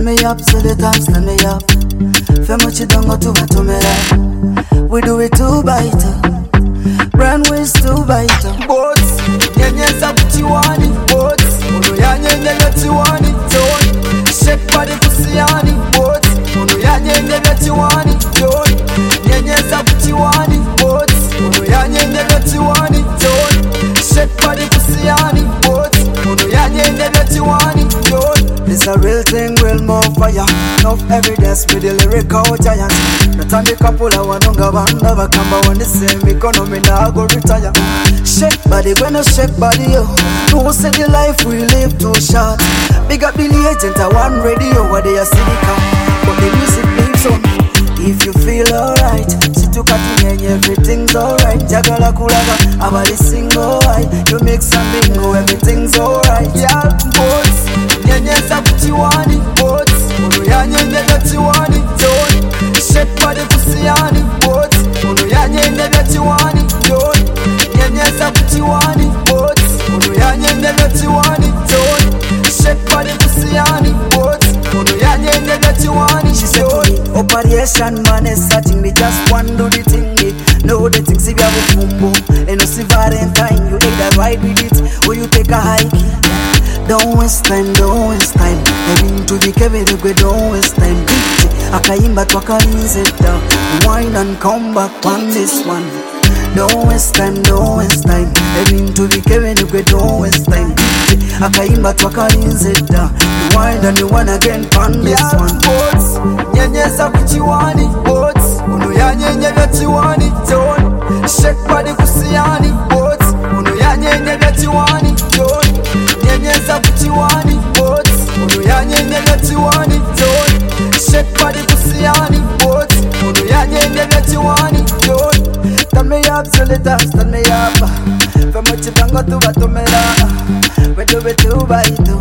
me up so the time stand me up. Feel much you don't go to my tomera. We do it 2 by 2. Brand ways 2 by 2. Boats, nyenyeza kutiwani. Boats, uno ya nyenyeza tiwani. Don't shake body kusiani. Boats, uno ya nyenyeza tiwani. Don't nyenyeza kutiwani. Boats, uno ya nyenyeza tiwani. Don't shake body kusiani. Boats, uno ya nyenyeza tiwani. Don't. This a real thing, real more fire. Enough evidence with the lyrical giant. Not on the couple I want to go and never come back on the same economy now go retire. Shake body when I shake body, yo. No say the life we live too short. Big up Billy Agent, I want radio where they are cynical. But the music lives on. If you feel alright, sit to cutting everything's alright. Jagala kulaga, abali single high. You mix and bingo, everything's alright. Yeah, boys, nyenyeza kutiwani. Boys, uno ya nyenyeza tiwani. Don't shake body kusiani. Boys, uno ya nyenyeza tiwani. Don't nyenyeza kutiwani. Boys, uno ya nyenyeza tiwani. Don't shake body kusiani. Boys, uno ya nyenyeza tiwani. She said to me, Operation man is starting me just one do the thing. Know the things if you have a fumbo. And no see Valentine, you either ride with it or you take a hike. Don't waste time, don't waste time. Having to be carried away, don't waste time. Akaimba twakalinzeta, wine and come back on this one. Don't waste time, don't waste time. Having to be carried away, don't waste time. Akaimba twakalinzeta, wine and you wanna again on this one. Boats, nyenyeza kuchiwani. Boats, uno ya nyenyeza tiwani. Don't shake body kusiani. Boats, uno ya nyenyeza tiwani. Don't nyenyeza kuchiwani. Boats, uno ya nyenyeza tiwani. Don't shake body kusiani. Boats, uno ya nyenyeza tiwani. Don't turn me up till the dance, turn me up. From what you bang to batomera. We do it 2 by 2.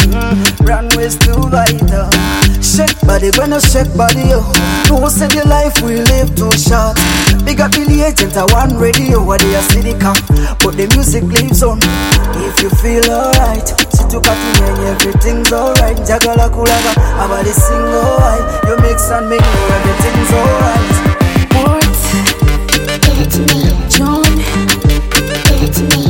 Brand ways 2 by 2. Shake body when I shake body, yo. No say the life we live too short. Big up Billy Agent, I want radio where they are cynical. But the music lives on. If you feel alright, sit to cutting and everything's alright. Jagala kulaga, abali single high. You mix and make everything's alright. What? Give it to me, John. Give it to me.